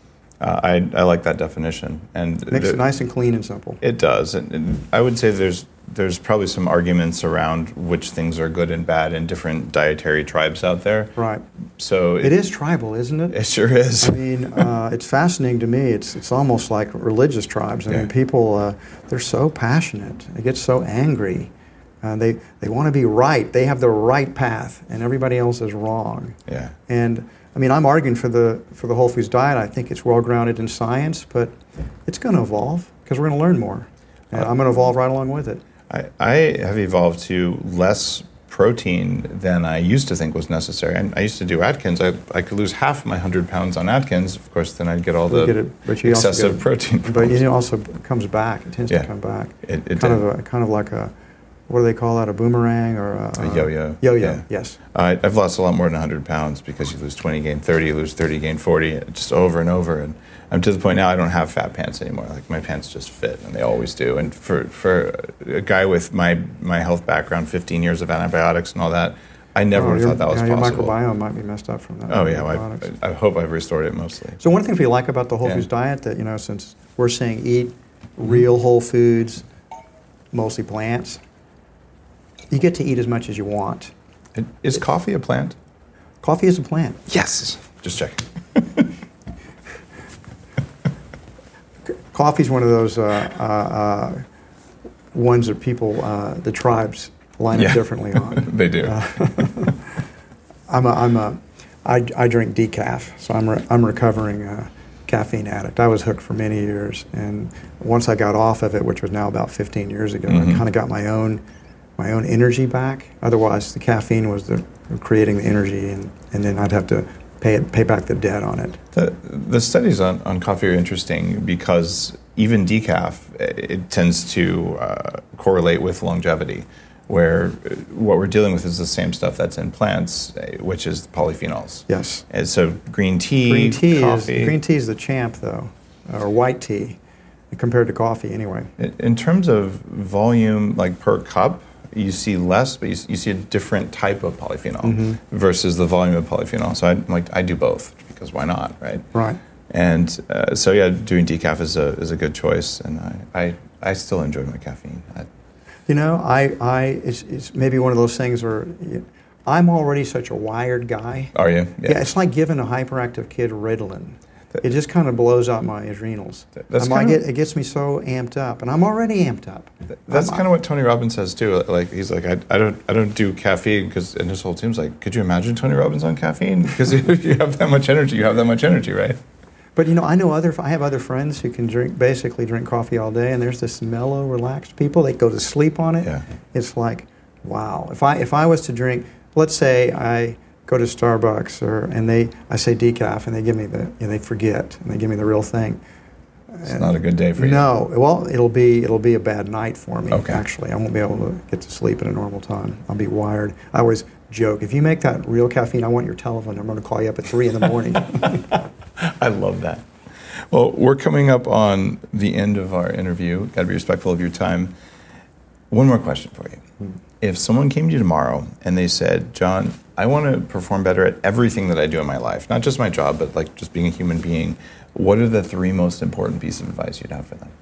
I like that definition, and makes it nice and clean and simple. It does, and I would say there's probably some arguments around which things are good and bad in different dietary tribes out there. Right. So it is tribal, isn't it? It sure is. I mean, it's fascinating to me. It's almost like religious tribes. I mean, people they're so passionate. They get so angry. They want to be right. They have the right path, and everybody else is wrong. Yeah. And I mean, I'm arguing for the whole foods diet. I think it's well grounded in science, but it's going to evolve because we're going to learn more. And I'm going to evolve right along with it. I have evolved to less protein than I used to think was necessary. And I used to do Atkins. I could lose half my 100 pounds on Atkins. Of course, then I'd get all the excessive protein. But it also comes back. It tends to come back. It kind of like a, what do they call that, a boomerang or a yo-yo? Yo-yo, yes. I've lost a lot more than 100 pounds because you lose 20, gain 30, you lose 30, gain 40, just over and over. And I'm to the point now I don't have fat pants anymore. Like my pants just fit, and they always do. And for a guy with my health background, 15 years of antibiotics and all that, I never would have thought that was possible. Your microbiome might be messed up from that. Oh yeah, I hope I've restored it mostly. So one thing we like about the whole foods diet that, since we're saying eat real whole foods, mostly plants, you get to eat as much as you want. Is coffee a plant? Coffee is a plant. Yes. Just checking. Coffee's one of those ones that people, the tribes, line up differently on. They do. I drink decaf, so I'm a recovering caffeine addict. I was hooked for many years, and once I got off of it, which was now about 15 years ago, I kind of got my own energy back. Otherwise, the caffeine was creating the energy, and then I'd have to pay back the debt on it. The studies on coffee are interesting because even decaf, it tends to correlate with longevity. where what we're dealing with is the same stuff that's in plants, which is polyphenols. Yes. And so green tea, coffee. Green tea is the champ, though, or white tea, compared to coffee anyway. In terms of volume, like per cup, you see less, but you see a different type of polyphenol versus the volume of polyphenol. So I do both, because why not, right? Right. And so yeah, doing decaf is a good choice, and I still enjoy my caffeine. It's maybe one of those things where I'm already such a wired guy. Are you? Yeah, it's like giving a hyperactive kid Ritalin. It just kind of blows out my adrenals. It gets me so amped up, and I'm already amped up. That's kind of what Tony Robbins says too. Like he's like, I don't do caffeine and his whole team's like, could you imagine Tony Robbins on caffeine? Because you have that much energy. You have that much energy, right? But I have other friends who can basically drink coffee all day, and there's this mellow, relaxed people. They go to sleep on it. Yeah. It's like, wow. If I was to drink, let's say I go to Starbucks I say decaf, and they give me they forget and they give me the real thing. It's not a good day for you. No. Well, it'll be a bad night for me. Okay. Actually, I won't be able to get to sleep at a normal time. I'll be wired. I always joke, if you make that real caffeine, I want your telephone. I'm going to call you up at 3 a.m. I love that. Well, we're coming up on the end of our interview. Got to be respectful of your time. One more question for you. If someone came to you tomorrow and they said, John, I want to perform better at everything that I do in my life, not just my job, but like just being a human being, what are the 3 most important pieces of advice you'd have for them?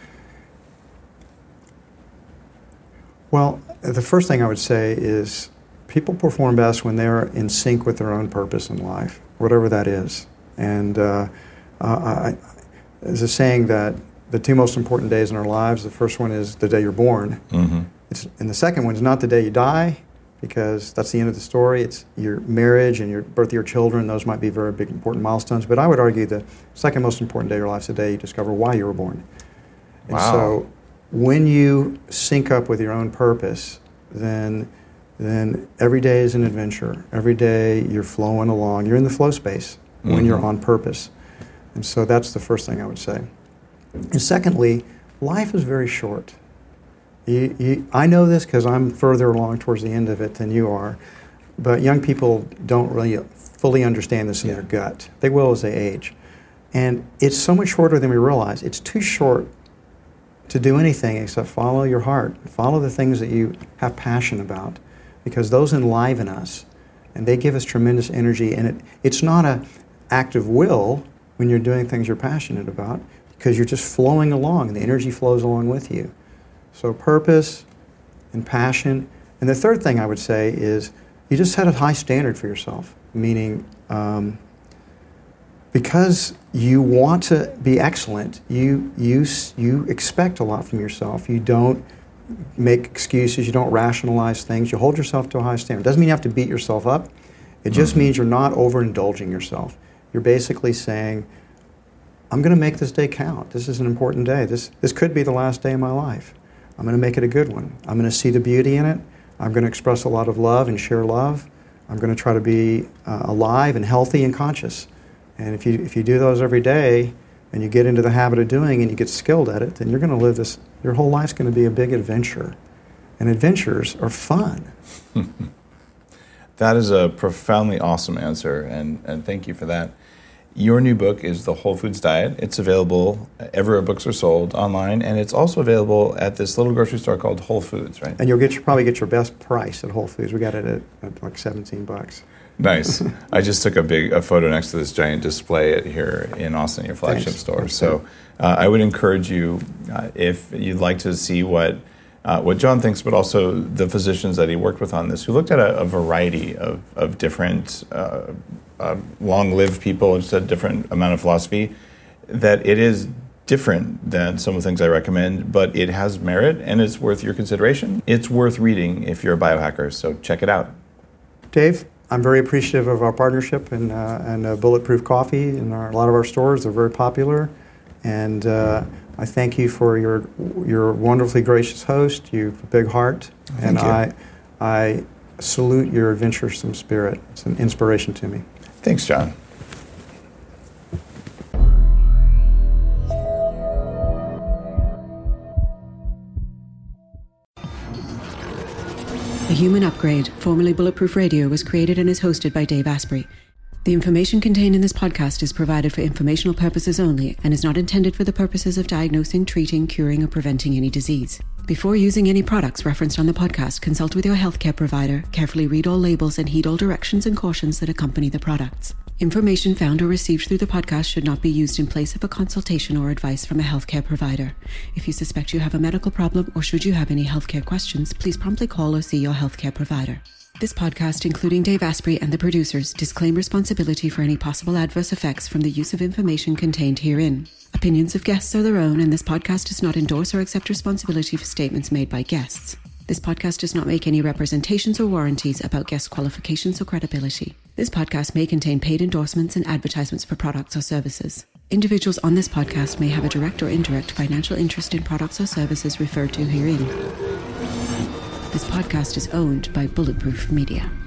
Well, the first thing I would say is people perform best when they're in sync with their own purpose in life, whatever that is. And there's a saying that the 2 most important days in our lives, the first one is the day you're born. And the second one is not the day you die, because that's the end of the story. It's your marriage and your birth of your children. Those might be very big, important milestones. But I would argue the second most important day of your life is the day you discover why you were born. And so when you sync up with your own purpose, then every day is an adventure. Every day you're flowing along. You're in the flow space when you're on purpose. And so that's the first thing I would say. And secondly, life is very short. I know this because I'm further along towards the end of it than you are, but young people don't really fully understand this in their gut. They will as they age. And it's so much shorter than we realize. It's too short to do anything except follow your heart. Follow the things that you have passion about, because those enliven us, and they give us tremendous energy. And it's not an act of will when you're doing things you're passionate about, because you're just flowing along, and the energy flows along with you. So purpose and passion. And the third thing I would say is you just set a high standard for yourself, meaning because you want to be excellent, you expect a lot from yourself. You don't make excuses. You don't rationalize things. You hold yourself to a high standard. It doesn't mean you have to beat yourself up. It just means you're not overindulging yourself. You're basically saying, I'm going to make this day count. This is an important day. This could be the last day of my life. I'm going to make it a good one. I'm going to see the beauty in it. I'm going to express a lot of love and share love. I'm going to try to be alive and healthy and conscious. And if you do those every day, and you get into the habit of doing and you get skilled at it, then you're going to live this, your whole life's going to be a big adventure. And adventures are fun. That is a profoundly awesome answer, and thank you for that. Your new book is The Whole Foods Diet. It's available everywhere books are sold online, and it's also available at this little grocery store called Whole Foods, right? And you'll probably get your best price at Whole Foods. We got it at like $17. Nice. I just took a photo next to this giant display here in Austin, your flagship store. So I would encourage you, if you'd like to see what John thinks, but also the physicians that he worked with on this, who looked at a variety of different long-lived people, just a different amount of philosophy, that it is different than some of the things I recommend, but it has merit and it's worth your consideration. It's worth reading if you're a biohacker, so check it out. Dave, I'm very appreciative of our partnership and Bulletproof Coffee in a lot of our stores. They're very popular, and I thank you for your wonderfully gracious host. You have a big heart, and I salute your adventuresome spirit. It's an inspiration to me. Thanks, John. The Human Upgrade, formerly Bulletproof Radio, was created and is hosted by Dave Asprey. The information contained in this podcast is provided for informational purposes only and is not intended for the purposes of diagnosing, treating, curing, or preventing any disease. Before using any products referenced on the podcast, consult with your healthcare provider, carefully read all labels, and heed all directions and cautions that accompany the products. Information found or received through the podcast should not be used in place of a consultation or advice from a healthcare provider. If you suspect you have a medical problem or should you have any healthcare questions, please promptly call or see your healthcare provider. This podcast, including Dave Asprey and the producers, disclaim responsibility for any possible adverse effects from the use of information contained herein. Opinions of guests are their own, and this podcast does not endorse or accept responsibility for statements made by guests. This podcast does not make any representations or warranties about guest qualifications or credibility. This podcast may contain paid endorsements and advertisements for products or services. Individuals on this podcast may have a direct or indirect financial interest in products or services referred to herein. This podcast is owned by Bulletproof Media.